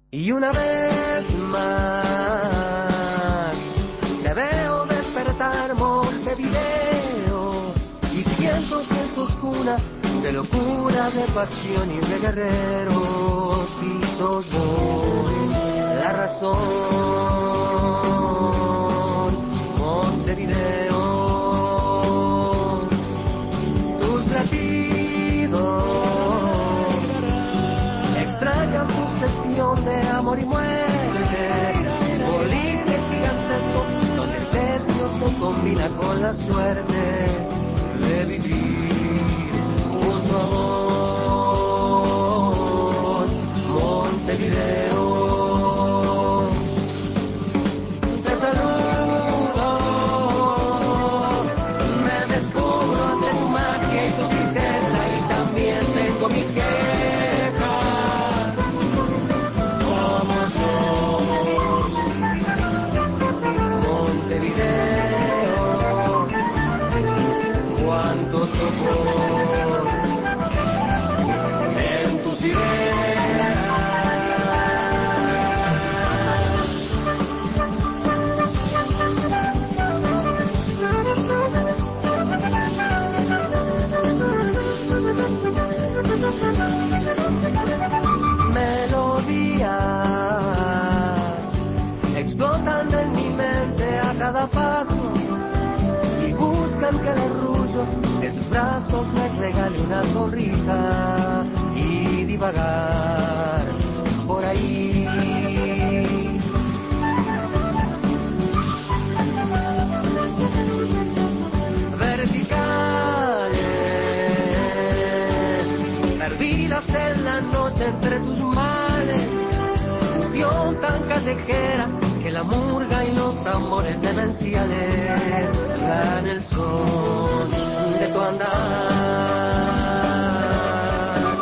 Y una vez más te veo despertar Montevideo y siento que sos cuna de locura, de pasión y de guerreros, y sos vos la razón, Montevideo. Tus latidos extrañan sucesión de amor y muerte, boliche gigantesco donde el tedio se combina con la suerte de vivir junto a vos, Montevideo. Te saludo, me descubro ante tu magia y tu tristeza, y también tengo mis quejas. Somos dos, Montevideo. Cuánto sopor en tus ideas. Melodías explotan en mi mente a cada paso y buscan que el arrullo de tus brazos me regale una sonrisa y divagar por ahí. Verticales, perdidas en la noche entre tus males, fusión tan callejera que la murga y los tambores demenciales dan el son de tu andar,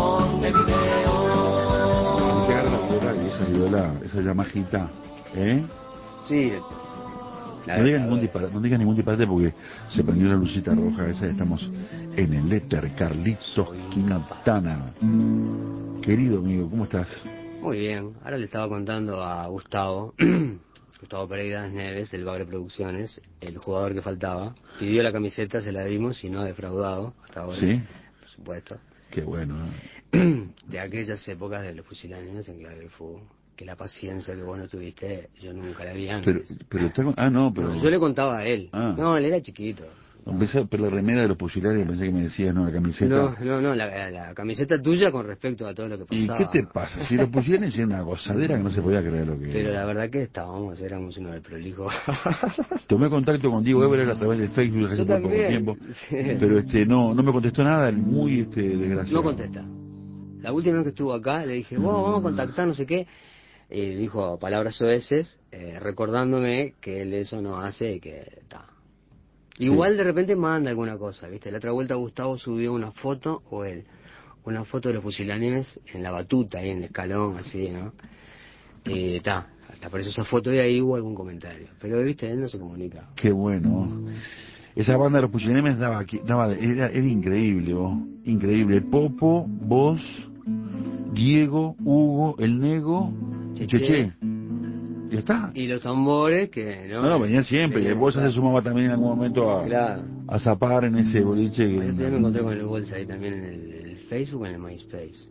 Montevideo. Llegar a la flora y esa viola, esa llamajita, ¿eh? Sí, No digan ningún disparate porque se prendió la lucita roja esa. Estamos en el éter. Carlitos Quintana, querido amigo, ¿cómo estás? Muy bien, ahora le estaba contando a Gustavo, Gustavo Pereira Neves, del Bagre Producciones, el jugador que faltaba. Pidió la camiseta, se la dimos y no ha defraudado hasta ahora. ¿Sí? Por supuesto. Qué bueno, ¿eh? De aquellas épocas de los fusiláneos en clave del fútbol, que la paciencia que vos no tuviste, yo nunca la vi antes. Pero tengo... pero... No, yo le contaba a él. No, él era chiquito. Empecé por la remera de los fusilarios, pensé que me decías, no, la camiseta. No, la camiseta tuya con respecto a todo lo que pasaba. ¿Y qué te pasa? Si los fusilarios era una gozadera que no se podía creer lo que... Pero la verdad que éramos uno de prolijo. Tomé contacto contigo, Ever, a través de Facebook hace poco tiempo. Sí. Pero no me contestó nada, muy desgraciado. No contesta. La última vez que estuvo acá le dije, vamos a contactar, no sé qué. Dijo palabras soeces, recordándome que él eso no hace y que está. Igual sí. De repente manda alguna cosa, ¿viste? La otra vuelta Gustavo subió una foto, o él, una foto de los fusilánimes en la batuta, ahí en el escalón, así, ¿no? Hasta apareció esa foto y ahí hubo algún comentario. Pero, ¿viste? Él no se comunica. Qué bueno. Esa banda de los fusilánimes era increíble, vos. Increíble. Popo, vos, Diego, Hugo, el Nego, Cheche. Ya está. Y los tambores que... No, venían siempre. Y el Bolsa se sumaba también en algún momento a zapar en ese boliche. Yo me encontré con el Bolsa ahí también en el Facebook, en el MySpace.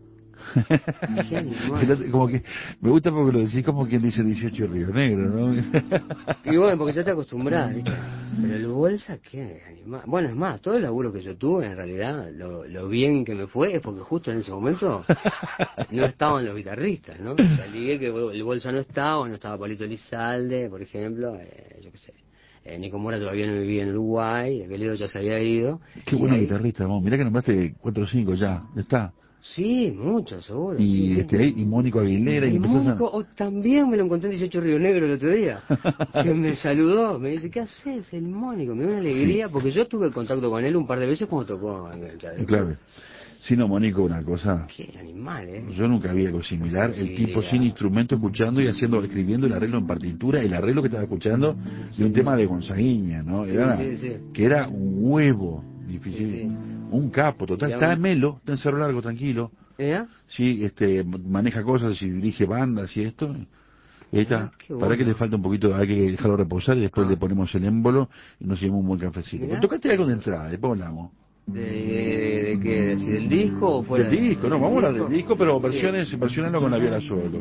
Como que me gusta porque lo decís como quien dice 18 Río Negro, ¿no? Y bueno, porque ya te acostumbras, ¿viste? Pero el Bolsa, ¿qué? Bueno, es más, todo el laburo que yo tuve, en realidad, lo bien que me fue es porque justo en ese momento no estaban los guitarristas, ¿no? O sea, ligué que el Bolsa no estaba Palito Elizalde, por ejemplo, yo qué sé. Nico Mora todavía no vivía en Uruguay, Aquelido ya se había ido. Qué bueno guitarrista, vos. Mirá que nombraste 4 o 5 ya está. Sí, mucho, seguro. Y sí. Y Mónico Aguilera. Y Mónico, también me lo encontré en 18 Río Negro el otro día. Que me saludó, me dice, ¿qué haces? El Mónico. Me dio una alegría, porque yo tuve contacto con él un par de veces cuando tocó. Claro. Sí, no, Mónico, una cosa... Qué animal, ¿eh? Yo nunca vi algo similar. El tipo sin instrumento, escuchando y escribiendo el arreglo en partitura, el arreglo que estaba escuchando de un tema de Gonzaguiña, ¿no? Que era un huevo difícil. Un capo, total. Está en Melo, está en Cerro Largo, tranquilo. Sí, maneja cosas y dirige bandas y esto. Esta, Qué para que bueno. le falta un poquito, hay que dejarlo reposar y después le ponemos el émbolo y nos llevamos un buen cafecito. Mirá. Tocaste algo de entrada, después hablamos. ¿De qué? ¿De si del disco o fuera Del disco, no, vamos a hablar del disco, pero Sí. versionarlo con la viola solo.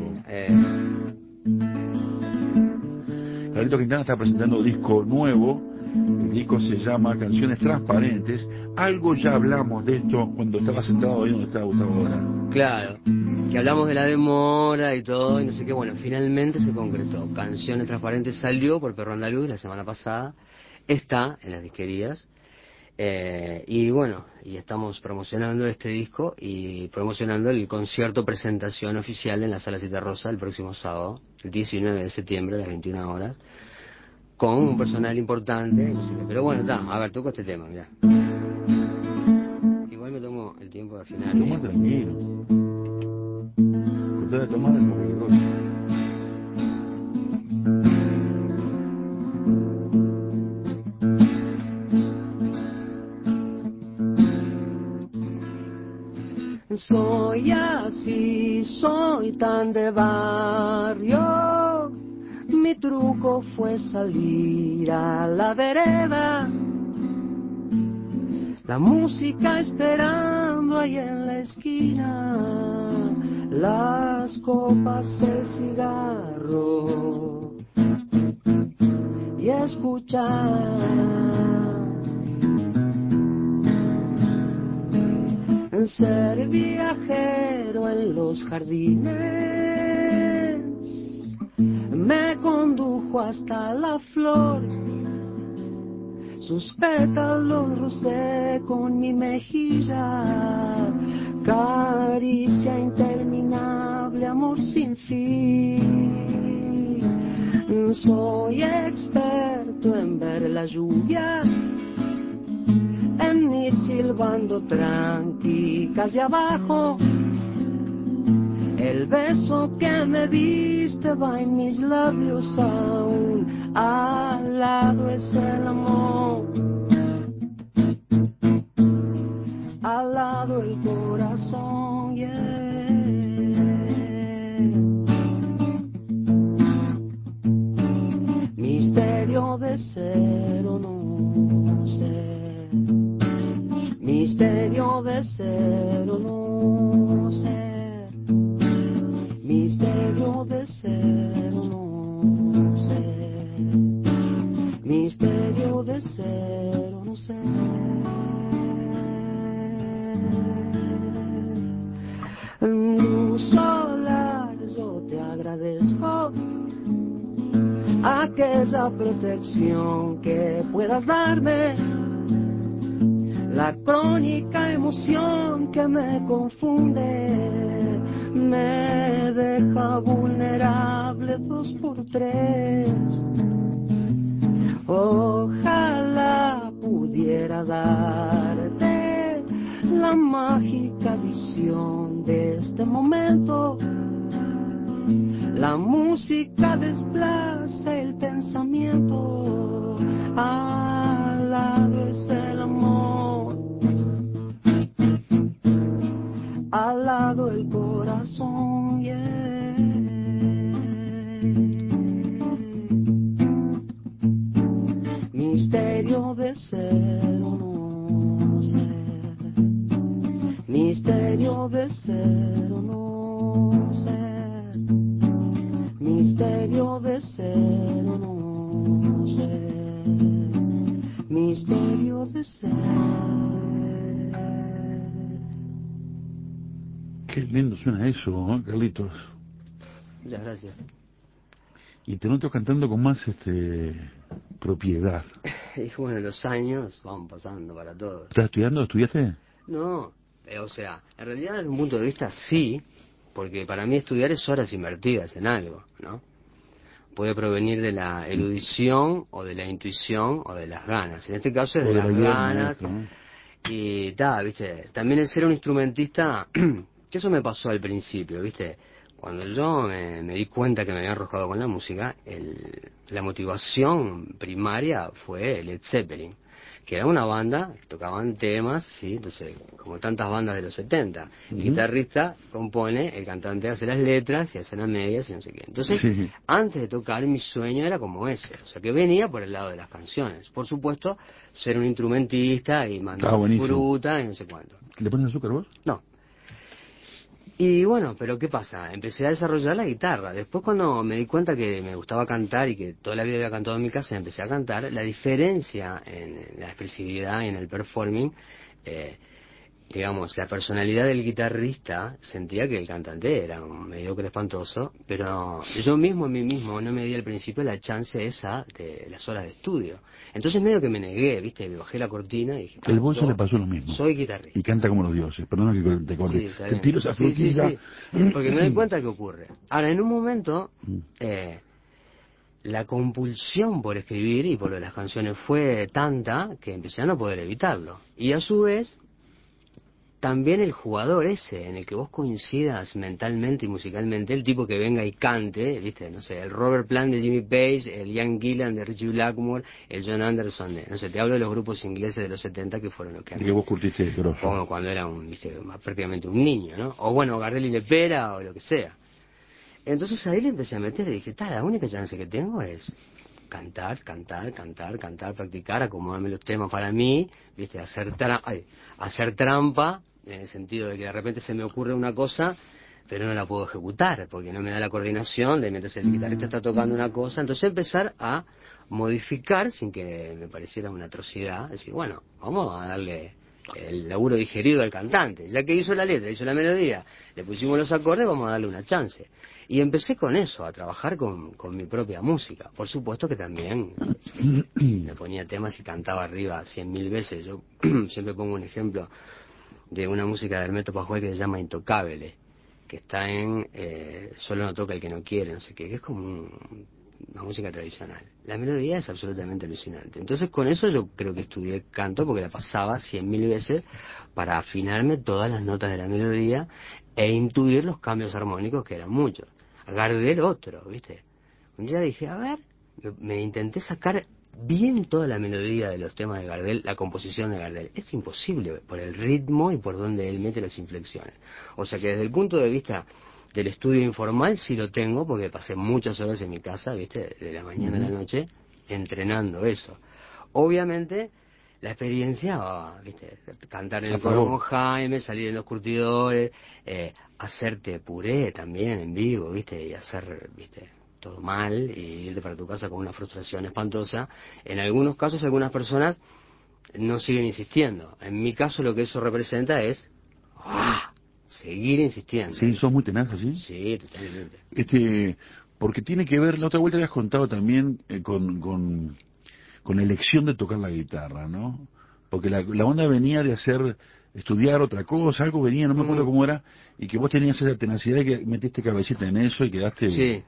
Carlito Quintana está presentando disco nuevo. El disco se llama Canciones Transparentes. Algo ya hablamos de esto cuando estaba sentado ahí donde estaba Gustavo ahora. Claro, que hablamos de la demora y todo, y no sé qué, bueno, finalmente se concretó. Canciones Transparentes salió por Perro Andaluz la semana pasada, está en las disquerías, y bueno, y estamos promocionando este disco y promocionando el concierto presentación oficial en la Sala Citarrosa el próximo sábado, el 19 de septiembre a las 21 horas, con un personal importante, no sé qué. Pero bueno, está, a ver, toco este tema, mirá. Igual me tomo el tiempo de afinar. Toma tranquilo. Cortá de tomar como cualquier cosa. Soy así, soy tan de barrio. Mi truco fue salir a la vereda, la música esperando ahí en la esquina, las copas, el cigarro y escuchar. Ser viajero en los jardines me condujo hasta la flor, sus pétalos rocé con mi mejilla, caricia interminable, amor sin fin. Soy experto en ver la lluvia, en ir silbando tranqui, casi abajo. El beso que me diste va en mis labios aún, al lado es el amor, al lado el corazón, yeah. Misterio de ser o no ser, misterio de ser o no ser, misterio de ser o no ser, misterio de ser o no ser. Luz solar, yo te agradezco aquella protección que puedas darme, la crónica emoción que me confunde, me deja vulnerable 2x3. Ojalá pudiera darte la mágica visión de este momento. La música desplaza el pensamiento, al lado es el amor, al lado el corazón, yeah. Misterio de ser o no ser, misterio de ser o no ser, misterio de ser o no ser, misterio de ser. Qué lindo suena eso, ¿no, Carlitos? Muchas gracias. Y te noto cantando con más propiedad. Y bueno, los años van pasando para todos. ¿Estás estudiando? ¿Estudiaste? No, o sea, en realidad desde un punto de vista sí, porque para mí estudiar es horas invertidas en algo, ¿no? Puede provenir de la erudición o de la intuición o de las ganas. En este caso es de las ganas. Y viste, también el ser un instrumentista, que eso me pasó al principio, viste. Cuando yo me di cuenta que me había arrojado con la música, la motivación primaria fue Led Zeppelin. que era una banda que tocaban temas, sí, entonces, como tantas bandas de los 70. El guitarrista compone, el cantante hace las letras y hace las medias y no sé qué. Entonces, Sí. antes de tocar, mi sueño era como ese, o sea, que venía por el lado de las canciones. Por supuesto, ser un instrumentista y mandar buenísimo. fruta y no sé cuánto. ¿Le pones azúcar vos? No. Y bueno, pero ¿qué pasa? Empecé a desarrollar la guitarra. Después cuando me di cuenta que me gustaba cantar y que toda la vida había cantado en mi casa, empecé a cantar. La diferencia en la expresividad y en el performing, eh, digamos, la personalidad del guitarrista, sentía que el cantante era un mediocre espantoso, pero yo mismo en mí mismo no me di al principio la chance esa de las horas de estudio. Entonces medio que me negué, ¿viste? Me bajé la cortina y dije, El Bonzo le yo pasó lo mismo. soy guitarrista. Y canta como los dioses. Perdona que te corte. Sí, está Te bien. tiro esa Sí, sí, frutilla. sí. Porque me doy cuenta que ocurre. Ahora, en un momento, la compulsión por escribir y por lo de las canciones fue tanta que empecé a no poder evitarlo. Y a su vez, también el jugador ese, en el que vos coincidas mentalmente y musicalmente, el tipo que venga y cante, ¿viste? No sé, el Robert Plant de Jimmy Page, el Ian Gillan de Richie Blackmore, el John Anderson de, no sé, te hablo de los grupos ingleses de los 70 que fueron los que a De mí, que vos curtiste grosso. como cuando era un, ¿viste? Prácticamente un niño, ¿no? O bueno, Gardel y Lepera o lo que sea. Entonces ahí le empecé a meter y dije, la única chance que tengo es cantar, practicar, acomodarme los temas para mí, ¿viste? Hacer trampa, en el sentido de que de repente se me ocurre una cosa, pero no la puedo ejecutar, porque no me da la coordinación de mientras el guitarrista está tocando una cosa. Entonces empezar a modificar sin que me pareciera una atrocidad, decir, bueno, vamos a darle el laburo digerido al cantante, ya que hizo la letra, hizo la melodía, le pusimos los acordes, vamos a darle una chance. Y empecé con eso, a trabajar con mi propia música. Por supuesto que también me ponía temas y cantaba arriba 100.000 veces. Yo siempre pongo un ejemplo de una música de Hermeto Pascual que se llama Intocable, que está en Solo no toca el que no quiere, no sé qué, que es como una música tradicional. La melodía es absolutamente alucinante. Entonces con eso yo creo que estudié canto porque la pasaba 100.000 veces para afinarme todas las notas de la melodía e intuir los cambios armónicos, que eran muchos. Gardel otro, ¿viste? Un día dije, a ver, me intenté sacar bien toda la melodía de los temas de Gardel, la composición de Gardel. Es imposible por el ritmo y por donde él mete las inflexiones. O sea que desde el punto de vista del estudio informal sí lo tengo, porque pasé muchas horas en mi casa, ¿viste? De la mañana a la noche, entrenando eso. Obviamente, la experiencia, ¿viste? Cantar en el coro con Jaime, salir en los curtidores, hacerte puré también en vivo, ¿viste? Y hacer, ¿viste? Todo mal y irte para tu casa con una frustración espantosa. En algunos casos, algunas personas no siguen insistiendo. En mi caso, lo que eso representa es seguir insistiendo. Sí, sos muy tenaz, ¿sí? Sí, totalmente. Porque tiene que ver, la otra vuelta habías contado también con la elección de tocar la guitarra, ¿no? Porque la onda venía de estudiar otra cosa, algo venía, no me acuerdo cómo era, y que vos tenías esa tenacidad y que metiste cabecita en eso y quedaste... Sí.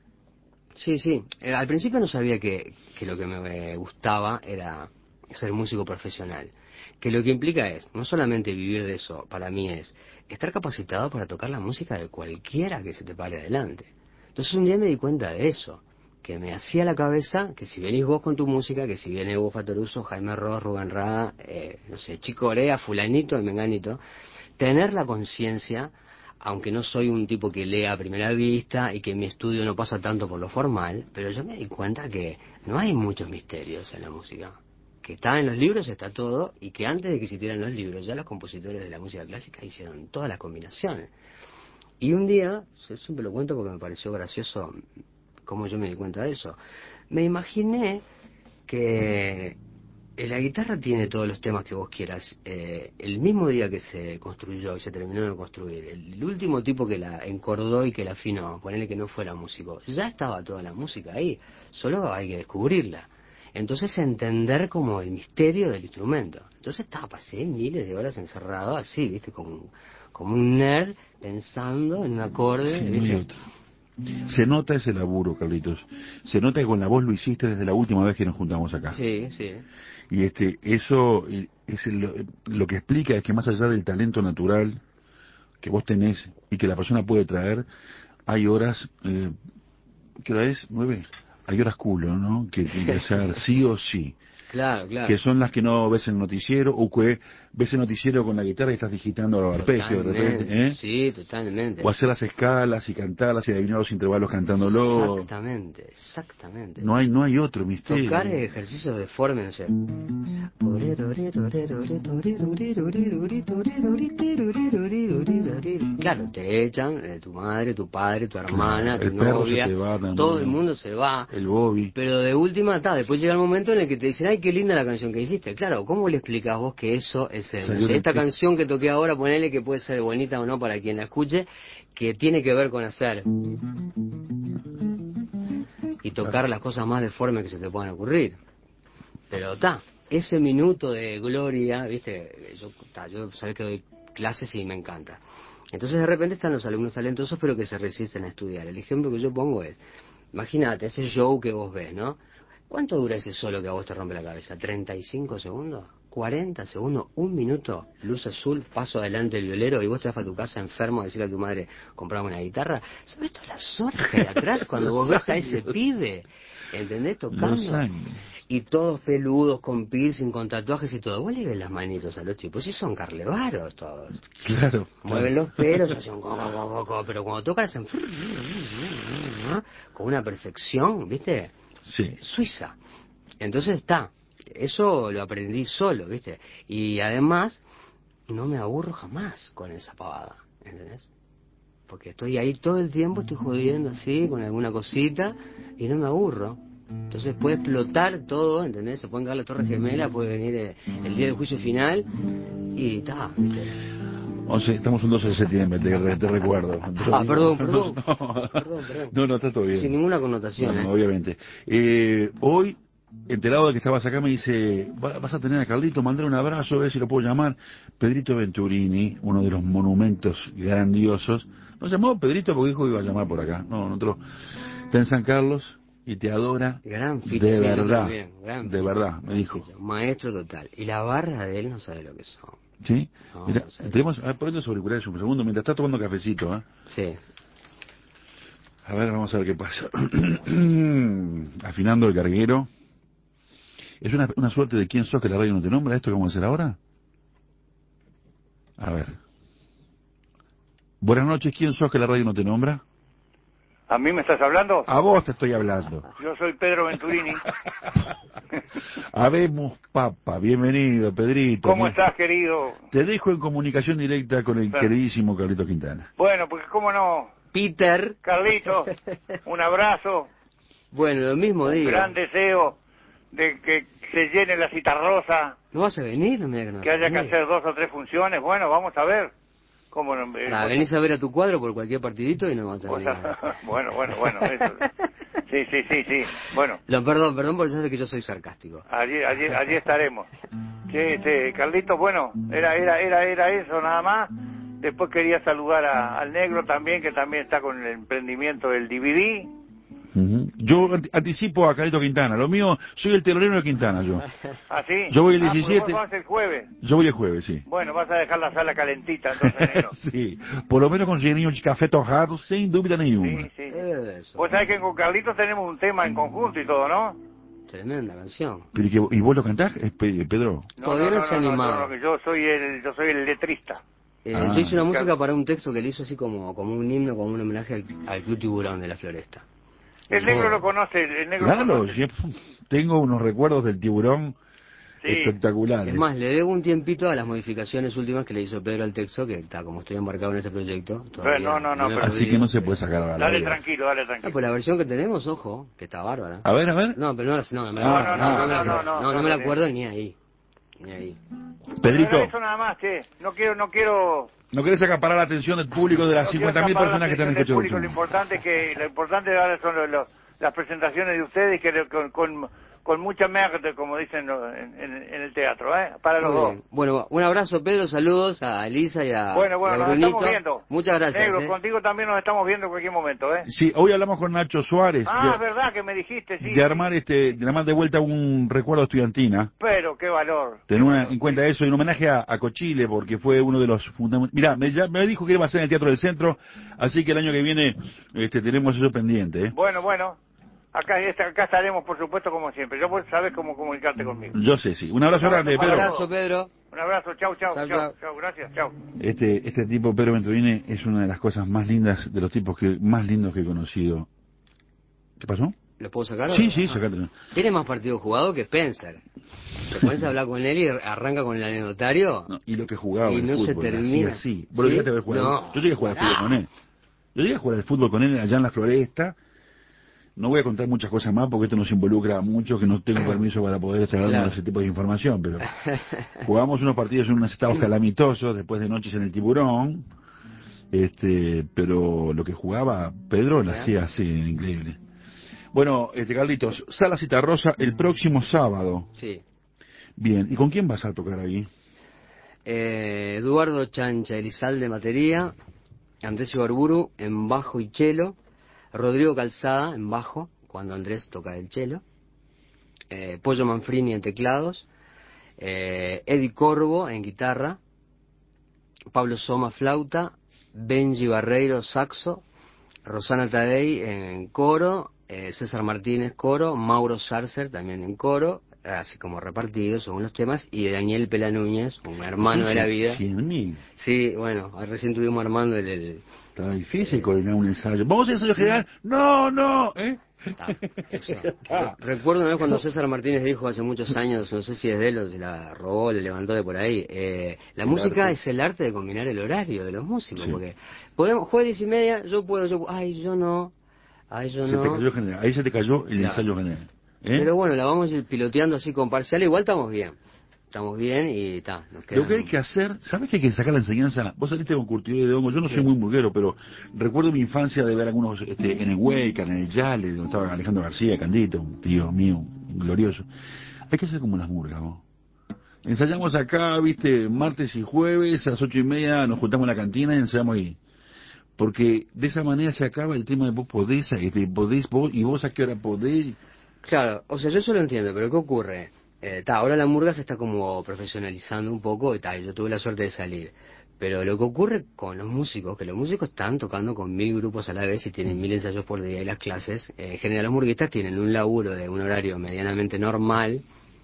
Sí. Al principio no sabía que lo que me gustaba era ser músico profesional. Que lo que implica es, no solamente vivir de eso, para mí es estar capacitado para tocar la música de cualquiera que se te pare adelante. Entonces un día me di cuenta de eso, que me hacía la cabeza que si venís vos con tu música, que si viene Hugo Fatoruso, Jaime Ross, Rubén Rada, no sé, Chico Corea, fulanito y menganito, tener la conciencia, aunque no soy un tipo que lea a primera vista y que mi estudio no pasa tanto por lo formal, pero yo me di cuenta que no hay muchos misterios en la música. Que está en los libros, está todo, y que antes de que existieran los libros, ya los compositores de la música clásica hicieron todas las combinaciones. Y un día, yo siempre lo cuento porque me pareció gracioso cómo yo me di cuenta de eso, me imaginé que la guitarra tiene todos los temas que vos quieras. El mismo día que se construyó y se terminó de construir, el último tipo que la encordó y que la afinó, ponele que no fuera músico, ya estaba toda la música ahí, solo hay que descubrirla. Entonces entender como el misterio del instrumento. Entonces pasé miles de horas encerrado así, ¿viste? Como un nerd pensando en un acorde, Sí, ¿viste? muy otro. Se nota ese laburo, Carlitos. Se nota que con la voz lo hiciste desde la última vez que nos juntamos acá. Sí. Y eso es lo que explica es que más allá del talento natural que vos tenés y que la persona puede traer, hay horas, ¿qué hora es? 9. Hay horas culo, ¿no? Que tiene que ser sí o sí. Claro, claro. que son las que no ves en el noticiero, o que ves el noticiero con la guitarra y estás digitando los arpegios de repente, ¿eh? Sí, totalmente. O hacer las escalas y cantarlas y adivinar los intervalos cantándolo. Exactamente, exactamente. No hay otro misterio. Tocar ejercicios de forma, no sé. Claro, te echan, tu madre, tu padre, tu hermana, Claro, tu el perro novia, se te va también. todo el mundo se va. El Bobby. Pero de última, después llega el momento en el que te dicen, ay, qué linda la canción que hiciste. Claro, ¿cómo le explicas vos que eso es el... Salió esta del- canción que toqué ahora, ponele que puede ser bonita o no para quien la escuche, que tiene que ver con hacer y tocar las cosas más deformes que se te puedan ocurrir. Pero ese minuto de gloria, viste, yo sabés que doy clases y me encanta. Entonces de repente están los alumnos talentosos pero que se resisten a estudiar. El ejemplo que yo pongo es, imagínate ese show que vos ves, ¿no? ¿Cuánto dura ese solo que a vos te rompe la cabeza? ¿35 segundos? ¿40 segundos? ¿Un minuto? Luz azul, paso adelante el violero y vos te vas a tu casa enfermo a decirle a tu madre, comprame una guitarra. ¿Sabés todas las horas que hay atrás cuando vos ves a ese pibe? ¿Entendés? Tocando. Los años. Y todos peludos, con piercing, con tatuajes y todo. Vos le ves las manitos a los tipos y son carlevaros todos. Claro. Mueven los pelos, hacen pero cuando tocan hacen con una perfección, ¿viste? Sí. Suiza. Entonces eso lo aprendí solo, ¿viste? Y además no me aburro jamás con esa pavada, ¿entendés? Porque estoy ahí todo el tiempo, estoy jodiendo así, con alguna cosita, y no me aburro. Entonces puede explotar todo, ¿entendés? Se pueden caer las torres gemelas, puede venir el día del juicio final, y ¿viste? 11, estamos un 12 de septiembre, te recuerdo. Perdón. No, Perdón. no, está todo bien. Sin ninguna connotación, No, obviamente. Hoy, enterado de que estabas acá, me dice, vas a tener a Carlito, mandar un abrazo, a ver si lo puedo llamar. Pedrito Venturini, uno de los monumentos grandiosos. No llamó Pedrito porque dijo que iba a llamar por acá. No, nosotros está en San Carlos y te adora. Gran ficha, de sí, verdad, también, gran de ficha, verdad, me gran dijo. ficha. Un maestro total. Y la barra de él no sabe lo que son. ¿Sí? No, Mira, no sé. tenemos, a ver, ponete los auriculares un segundo mientras está tomando cafecito, ¿eh? Sí. A ver, vamos a ver qué pasa. Afinando el carguero. ¿Es una suerte de quién sos que la radio no te nombra esto que vamos a hacer ahora? A ver. Buenas noches, ¿quién sos que la radio no te nombra? ¿A mí me estás hablando? A vos te estoy hablando. Yo soy Pedro Venturini. Habemos papa, bienvenido, Pedrito. ¿Cómo estás, querido? Te dejo en comunicación directa con el queridísimo Carlito Quintana. Bueno, pues cómo no. Peter. Carlito, un abrazo, Bueno, lo mismo un digo. gran deseo de que se llene la Citarrosa, ¿No vas a venir? No me digas que no que vas a haya que venir. hacer 2 o 3 funciones. Bueno, vamos a ver. ¿Cómo no? Venís a ver a tu cuadro por cualquier partidito y no vas a o venir. sea, bueno, eso. Sí. Bueno, Perdón, por eso es que yo soy sarcástico. allí estaremos. Carlitos, bueno, era eso nada más. Después quería saludar al negro también, que también está con el emprendimiento del DVD. Ujú. Yo anticipo a Carlito Quintana. Lo mío, soy el telonero de Quintana, yo. ¿Ah, sí? Yo voy el porque 17. vos vas el jueves. Yo voy el jueves, sí. Bueno, vas a dejar la sala calentita, entonces, negro. Sí, por lo menos con cheirinho de café torrado, sin duda nenhuma. Sí. Eso. Vos sabés que con Carlitos tenemos un tema en conjunto y todo, ¿no? Tremenda canción. Pero ¿y vos lo cantás, Pedro? Todavía no se ha animado. Yo soy el letrista. Yo hice una música para un texto que le hizo así como un himno, como un homenaje al Club Tiburón de la Floresta. El negro lo conoce, el negro Claro, lo conoce. yo tengo unos recuerdos del tiburón Sí. espectaculares. Es más, le debo un tiempito a las modificaciones últimas que le hizo Pedro al texto, que está como estoy embarcado en ese proyecto. Todavía No, me he pero- Así perdido. que no se puede sacar a la Dale radio. tranquilo. Ah, pues la versión que tenemos, ojo, que está bárbara. A ver. No, pero no me No, la no, no me la acuerdo ni ahí. Pedrito, Pero eso nada más, che. No quiero ¿no querés acaparar la atención del público de las no quiero 50.000 escapar personas la que están atención del escuchando? público. Lo importante ahora son las presentaciones de ustedes que con mucha merde, como dicen en el teatro, para los Muy dos. bien. Bueno, un abrazo, Pedro, saludos a Elisa y a, Bueno, y a nos Brunito. estamos viendo. Muchas gracias. Negro, contigo también nos estamos viendo en cualquier momento, Sí, hoy hablamos con Nacho Suárez es verdad que me dijiste, sí. de armar de vuelta un recuerdo estudiantina. Pero, qué valor. Tener en cuenta eso, en homenaje a Cochile, porque fue uno de los fundamentos. Mirá, me dijo que iba a ser en el Teatro del Centro, así que el año que viene tenemos eso pendiente. Bueno. acá estaremos, por supuesto, como siempre. Yo, vos sabés cómo comunicarte conmigo. Yo sé, sí. Un abrazo grande, Un Pedro. abrazo, Pedro. Un abrazo, chau, Chau, chau. gracias, chau. Este tipo, Pedro Venturini, es una de las cosas más lindas, de los tipos más lindos que he conocido. ¿Qué pasó? ¿Lo puedo sacar? Sí, sí, sacártelo. Tiene más partidos jugados que Spencer. Te pones a hablar con él y arranca con el anecdotario. No, y lo que jugaba Y el no fútbol, se termina. así. ¿Vos lo llegaste a ver jugar? No. Yo llegué a jugar al fútbol con él. Yo llegué a jugar al fútbol con él allá en la Floresta. No voy a contar muchas cosas más porque esto nos involucra mucho, que no tengo permiso para poder estar dando Claro. ese tipo de información, pero jugamos unos partidos en unos estados calamitosos, después de noches en el Tiburón, pero lo que jugaba Pedro lo hacía así, increíble. Bueno, Carlitos, Sala Citarrosa el próximo sábado. Sí. Bien, ¿y con quién vas a tocar ahí? Eduardo Chancha Elizalde batería, Andrés Ibarburu en bajo y cello, Rodrigo Calzada en bajo, cuando Andrés toca el cello, Pollo Manfrini en teclados, Eddie Corvo en guitarra, Pablo Soma flauta, Benji Barreiro saxo, Rosana Tadei en coro, César Martínez coro, Mauro Sarcer también en coro, así como repartidos según los temas, y Daniel Pela Núñez, un hermano de la vida. 100.000. Sí, bueno, recién estuvimos armando Está difícil coordinar un ensayo. ¿Vamos a ensayo general? No, eso. Recuerdo una vez cuando César Martínez dijo hace muchos años, no sé si es de él o se la robó, le levantó de por ahí, la música es el arte de combinar el horario de los músicos, Sí. porque podemos, jueves 10:30, yo puedo, ay, yo no. Se te cayó general. Ahí se te cayó el ensayo general. Pero bueno, la vamos a ir piloteando así con parcial, igual estamos bien y nos queda. Lo que hay que hacer, ¿sabes que hay que sacar la enseñanza? Vos saliste con Curtido de Hongo, yo no soy muy murguero, pero recuerdo mi infancia de ver algunos en el Huecar, en el Yale, donde estaba Alejandro García, Candito, un tío mío, glorioso. Hay que hacer como las murgas, vos. Ensayamos acá, viste, martes y jueves, a las 8:30 nos juntamos en la cantina y ensayamos ahí. Porque de esa manera se acaba el tema de vos podés, podés vos, y vos a qué hora podés. Claro, o sea, yo eso lo entiendo, pero ¿qué ocurre? Ahora la murga se está como profesionalizando un poco y yo tuve la suerte de salir. Pero lo que ocurre con los músicos, que los músicos están tocando con 1000 grupos a la vez y tienen 1000 ensayos por día y las clases, en general los murguistas tienen un laburo de un horario medianamente normal,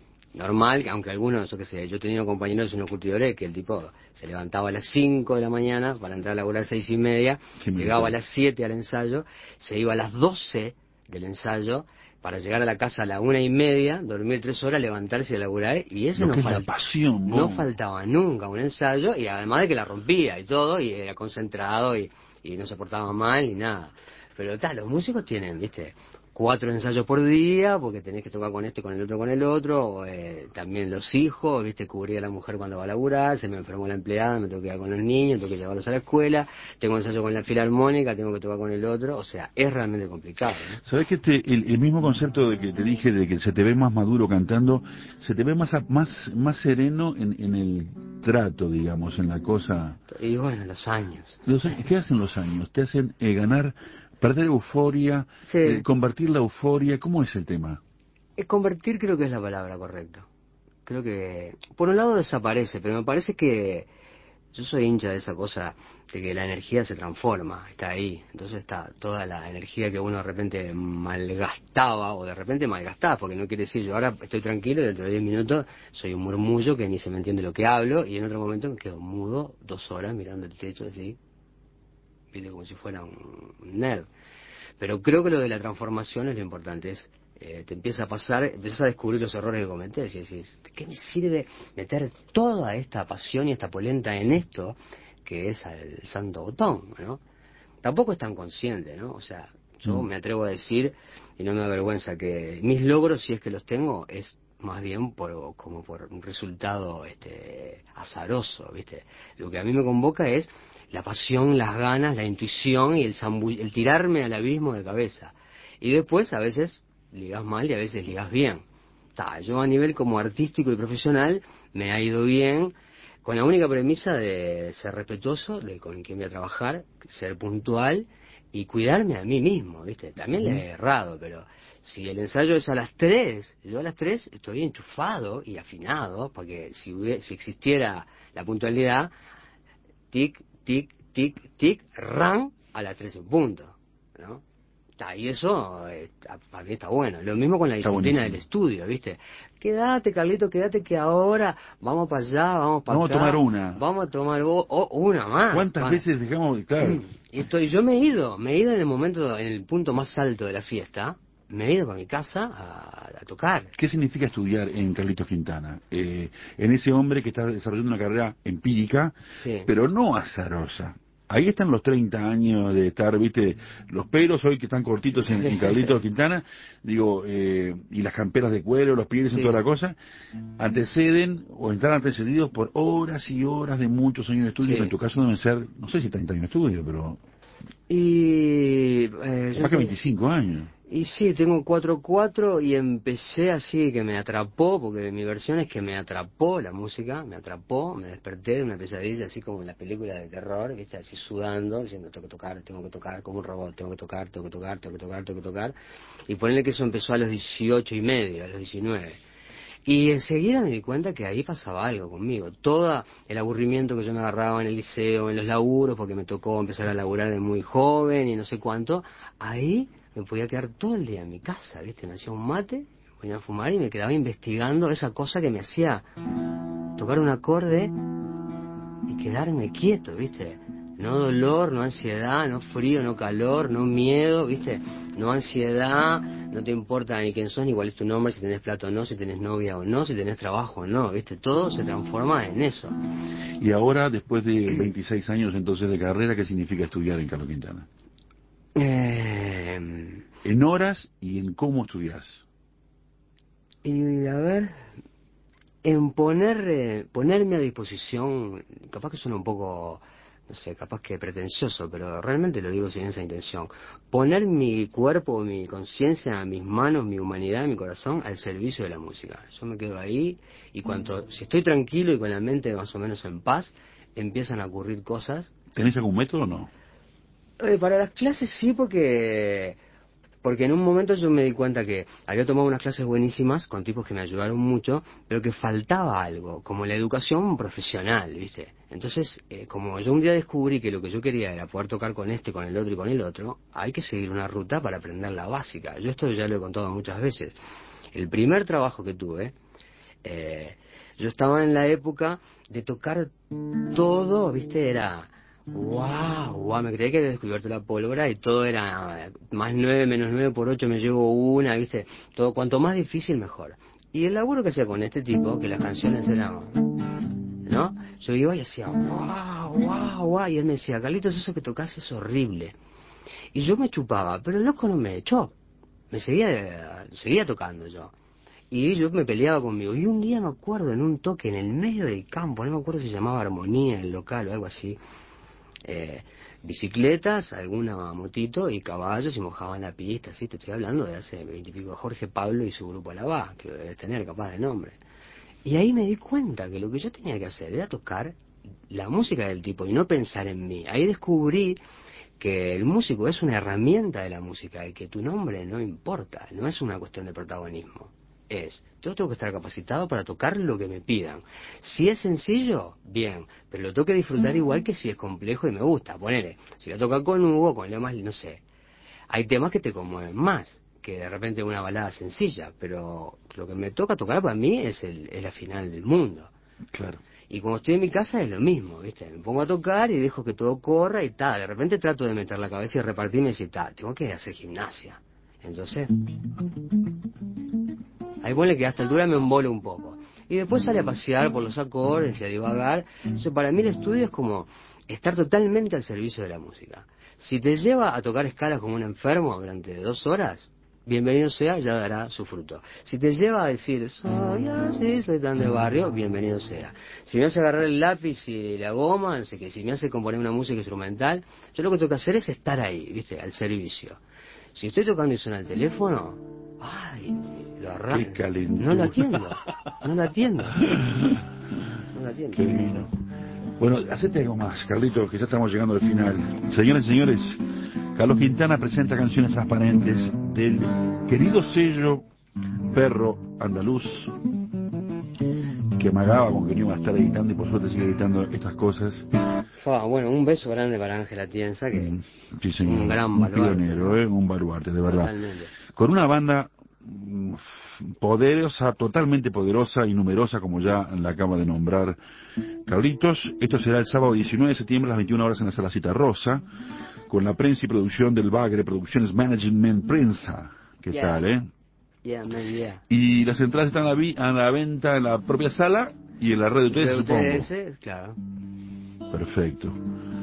aunque algunos, yo qué sé, yo he tenido compañeros en los curtidores que el tipo se levantaba a las 5 de la mañana para entrar a laburar a 6:30, llegaba a las 7 al ensayo, se iba a las 12 del ensayo para llegar a la casa a la 1:30, dormir 3 horas, levantarse y laburar, y eso no la pasión, no faltaba nunca un ensayo, y además de que la rompía y todo, y era concentrado y no se portaba mal ni nada. Pero los músicos tienen, viste, 4 ensayos por día, porque tenés que tocar con este, con el otro, también los hijos, viste, cubrir a la mujer cuando va a laburar, se me enfermó la empleada, me tengo que quedar con los niños, tengo que llevarlos a la escuela, tengo ensayo con la filarmónica, tengo que tocar con el otro, o sea, es realmente complicado, ¿no? ¿Sabés que el mismo concepto de que te dije, de que se te ve más maduro cantando, se te ve más sereno en el trato, digamos, en la cosa? Y bueno, los años. ¿Qué hacen los años? Te hacen ganar, perder euforia, Sí. convertir la euforia. ¿Cómo es el tema? Convertir creo que es la palabra correcta. Creo que, por un lado desaparece, pero me parece que yo soy hincha de esa cosa de que la energía se transforma, está ahí. Entonces está toda la energía que uno de repente malgastaba, o de repente malgastaba, porque no quiere decir yo ahora estoy tranquilo y dentro de 10 minutos soy un murmullo que ni se me entiende lo que hablo, y en otro momento me quedo mudo 2 horas mirando el techo así, viste, como si fuera un nerd. Pero creo que lo de la transformación es lo importante, te empieza a pasar, empiezas a descubrir los errores que cometés y decís, ¿de qué me sirve meter toda esta pasión y esta polenta en esto que es al santo botón, ¿no? Tampoco es tan consciente, ¿no? O sea, yo me atrevo a decir, y no me avergüenza, que mis logros, si es que los tengo, es más bien como por un resultado azaroso, ¿viste? Lo que a mí me convoca es la pasión, las ganas, la intuición y el tirarme al abismo de cabeza. Y después a veces ligas mal y a veces ligas bien. Yo a nivel como artístico y profesional me ha ido bien, con la única premisa de ser respetuoso de con quien voy a trabajar, ser puntual y cuidarme a mí mismo, ¿viste? También le he errado, pero si el ensayo es a las 3, yo a las 3 estoy enchufado y afinado, porque si existiera la puntualidad, tic, tic, tic, tic, ran, a las 3 en punto, ¿no? Y eso para mí está bueno. Lo mismo con la disciplina del estudio, ¿viste? Quédate, Carlito, quédate, que ahora vamos para allá, vamos para acá. Vamos a tomar una. Vamos a tomar una más. ¿Cuántas veces dejamos? Claro. Yo me he ido en el momento, en el punto más alto de la fiesta, me he ido para mi casa a tocar. ¿Qué significa estudiar en Carlitos Quintana? En ese hombre que está desarrollando una carrera empírica, sí, pero no azarosa. Ahí están los 30 años de estar, viste, los pelos hoy que están cortitos en Carlitos Quintana, digo, y las camperas de cuero, los pieles, sí, y toda la cosa, anteceden o están antecedidos por horas y horas de muchos años de estudio, sí, que en tu caso deben ser, no sé si 30 años de estudio, pero... más que 25 años. Y sí, tengo 4/4 y empecé así, que me atrapó, porque mi versión es que me atrapó la música, me atrapó, me desperté de una pesadilla, así como en las películas de terror, ¿viste? Así sudando, diciendo, tengo que tocar, como un robot, tengo que tocar, y ponerle que eso empezó a los 18 y medio, a los 19. Y enseguida me di cuenta que ahí pasaba algo conmigo. Todo el aburrimiento que yo me agarraba en el liceo, en los laburos, porque me tocó empezar a laburar de muy joven y no sé cuánto, ahí me podía quedar todo el día en mi casa, ¿viste? Me hacía un mate, me ponía a fumar y me quedaba investigando esa cosa que me hacía tocar un acorde y quedarme quieto, ¿viste? No dolor, no ansiedad, no frío, no calor, no miedo, ¿viste? No ansiedad, no te importa ni quién sos, ni cuál es tu nombre, si tenés plata o no, si tenés novia o no, si tenés trabajo o no, ¿viste? Todo se transforma en eso. Y ahora, después de 26 años entonces de carrera, ¿qué significa estudiar en Carlos Quintana? En horas y en cómo estudias. Y a ver, en ponerme a disposición, capaz que suena un poco, no sé, capaz que pretencioso, pero realmente lo digo sin esa intención. Poner mi cuerpo, mi conciencia, mis manos, mi humanidad, mi corazón al servicio de la música. Yo me quedo ahí y si estoy tranquilo y con la mente más o menos en paz, empiezan a ocurrir cosas. ¿Tenés algún método o no? Para las clases sí, porque en un momento yo me di cuenta que había tomado unas clases buenísimas con tipos que me ayudaron mucho, pero que faltaba algo, como la educación profesional, ¿viste? Entonces, como yo un día descubrí que lo que yo quería era poder tocar con este, con el otro y con el otro, hay que seguir una ruta para aprender la básica. Yo esto ya lo he contado muchas veces. El primer trabajo que tuve, yo estaba en la época de tocar todo, ¿viste? Era... wow, me creí que había descubierto la pólvora y todo era más 9, menos 9 por 8 me llevo una, ¿viste? Todo, cuanto más difícil mejor. Y el laburo que hacía con este tipo, que las canciones eran, ¿no? Yo iba y hacía wow, y él me decía, Carlitos, eso que tocas es horrible. Y yo me chupaba, pero el loco no me echó, me seguía tocando yo. Y yo me peleaba conmigo. Y un día me acuerdo, en un toque en el medio del campo, no me acuerdo si se llamaba Armonía el local o algo así, bicicletas, alguna motito y caballos y mojaban la pista, así te estoy hablando de hace 20 y pico, Jorge Pablo y su grupo Alabá, que debe tener capaz de nombre. Y ahí me di cuenta que lo que yo tenía que hacer era tocar la música del tipo y no pensar en mí. Ahí descubrí que el músico es una herramienta de la música y que tu nombre no importa, no es una cuestión de protagonismo. Yo tengo que estar capacitado para tocar lo que me pidan. Si es sencillo, bien, pero lo tengo que disfrutar igual que si es complejo y me gusta. Ponele, si lo toca con Hugo, con Lemas, no sé. Hay temas que te conmueven más que de repente una balada sencilla, pero lo que me toca tocar para mí es la final del mundo. Claro. Y cuando estoy en mi casa es lo mismo, ¿viste? Me pongo a tocar y dejo que todo corra y tal. De repente trato de meter la cabeza y repartirme y decir, tengo que hacer gimnasia. Entonces... ahí ponle que a esta altura me embolo un poco. Y después sale a pasear por los acordes y a divagar. Entonces, para mí el estudio es como estar totalmente al servicio de la música. Si te lleva a tocar escalas como un enfermo durante 2 horas, bienvenido sea, ya dará su fruto. Si te lleva a decir, soy así, soy tan de barrio, bienvenido sea. Si me hace agarrar el lápiz y la goma, no sé qué, si me hace componer una música instrumental, yo lo que tengo que hacer es estar ahí, ¿viste? Al servicio. Si estoy tocando y suena el teléfono, ay, lo arranco. Qué calentura. No lo atiendo. Qué divino. Bueno, hacete algo más, Carlito, que ya estamos llegando al final. Señoras y señores, Carlos Quintana presenta Canciones Transparentes del querido sello Perro Andaluz, que amagaba con que no iba a estar editando y por suerte sigue editando estas cosas. Bueno, un beso grande para Ángela Tienza, que Sí, señor. un gran Un baluarte, pionero, ¿no? un baluarte, de verdad. Totalmente. Con una banda poderosa, totalmente poderosa y numerosa, como ya la acaba de nombrar Carlitos. Esto será el sábado 19 de septiembre a las 21 horas en la Sala Cita Rosa, con la prensa y producción del Bagre Producciones Management Prensa. ¿Qué tal, Yeah, man, yeah. Y las entradas están a la venta en la propia sala y en la red de ustedes, supongo. UTS, claro. Perfecto.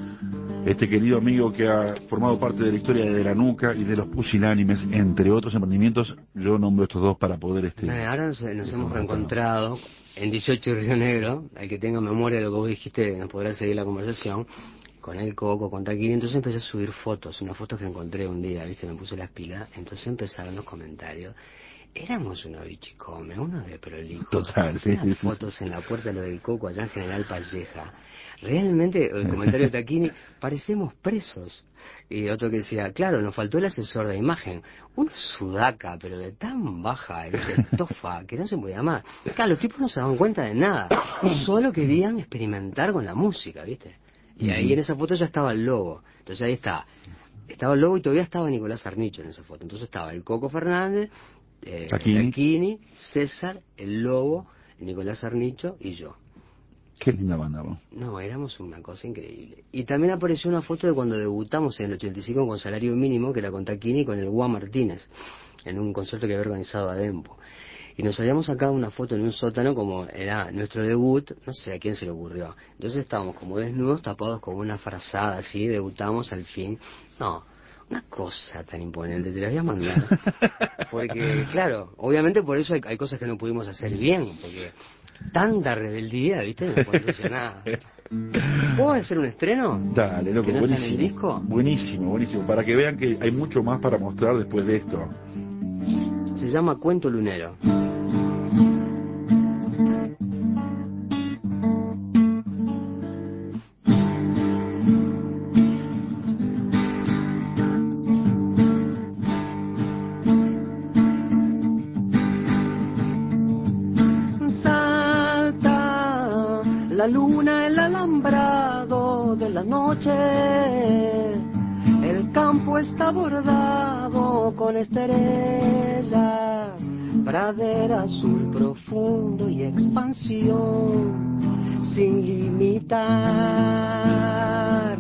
Este querido amigo que ha formado parte de la historia de La Nuca y de los Pusilánimes, entre otros emprendimientos, yo nombro estos dos para poder... Ahora nos hemos reencontrado en 18 Río Negro. El que tenga memoria de lo que vos dijiste nos podrá seguir la conversación. Con el Coco, con Taquini. Entonces empecé a subir fotos, unas fotos que encontré un día, ¿viste? Me puse las pilas. Entonces empezaron los comentarios. Éramos unos bichicomes, unos de prolijos. Total, sí, Unas sí. fotos en la puerta de lo del Coco, allá en General Palleja. Realmente, el comentario de Taquini, parecemos presos. Y otro que decía, claro, nos faltó el asesor de imagen. Uno sudaca, pero de tan baja, ¿viste? Estofa, que no se podía más. Claro, los tipos no se daban cuenta de nada. Solo querían experimentar con la música, ¿viste? Y ahí en esa foto ya estaba el lobo. Entonces ahí está. Estaba el lobo y todavía estaba Nicolás Arnicho en esa foto. Entonces estaba el Coco Fernández, Taquini, César, el lobo, Nicolás Arnicho y yo. Qué linda banda, vos. No, éramos una cosa increíble. Y también apareció una foto de cuando debutamos en el 85 con Salario Mínimo, que era con Taquini y con el Guá Martínez, en un concierto que había organizado Adempo. Y nos habíamos sacado una foto en un sótano como era nuestro debut, no sé a quién se le ocurrió. Entonces estábamos como desnudos, tapados con una frazada así, debutamos al fin. No, una cosa tan imponente, te la voy a mandar. Porque, claro, obviamente por eso hay cosas que no pudimos hacer bien, porque tanta rebeldía, ¿viste? No conduce a nada. ¿Puedo hacer un estreno? Dale, loco, ¿Que no buenísimo. está en el disco? Buenísimo, buenísimo. Para que vean que hay mucho más para mostrar después de esto. Se llama Cuento Lunero. Salta la luna, el alambrado de la noche. El campo está bordado con estrellas, pradera azul profundo y expansión sin limitar.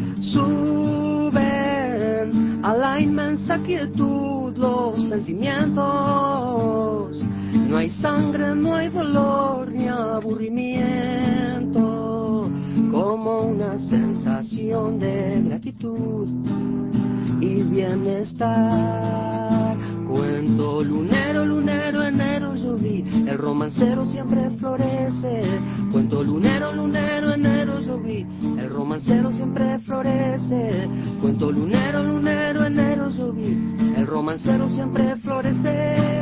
Suben a la inmensa quietud los sentimientos. No hay sangre, no hay dolor ni aburrimiento, como una sensación de gratitud y bienestar. Cuento lunero, lunero, enero yo vi, el romancero siempre florece. Cuento lunero, lunero, enero yo vi, el romancero siempre florece. Cuento lunero, lunero, enero yo vi, el romancero siempre florece.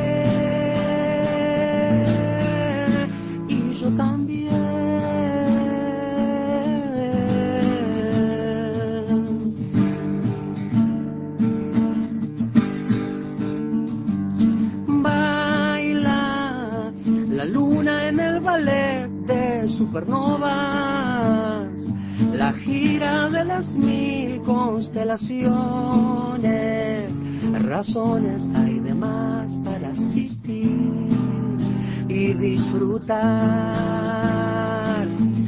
Y yo también. Baila la luna en el ballet de supernovas, la gira de las 1000 constelaciones. Razones hay de más para asistir y disfrutar.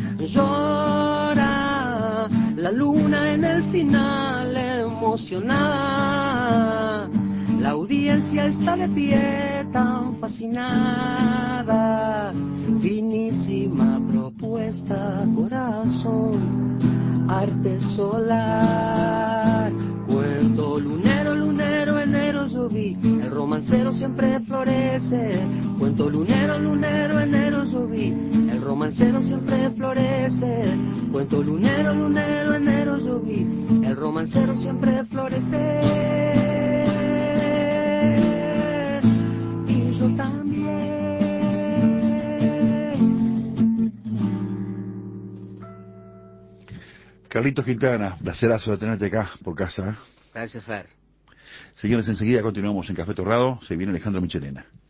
Llora la luna en el final emocionada. La audiencia está de pie tan fascinada. Finísima propuesta, corazón, arte solar. Cuento lunero, lunero, enero yo vi, el romancero siempre florece. Cuento lunero, lunero, enero yo vi, el romancero siempre florece. Cuento lunero, lunero, enero yo vi, el romancero siempre florece. Y yo también. Carlitos Quintana, placerazo de tenerte acá por casa. Gracias, Fer. Señores, enseguida continuamos en Café Torrado. Se viene Alejandro Michelena.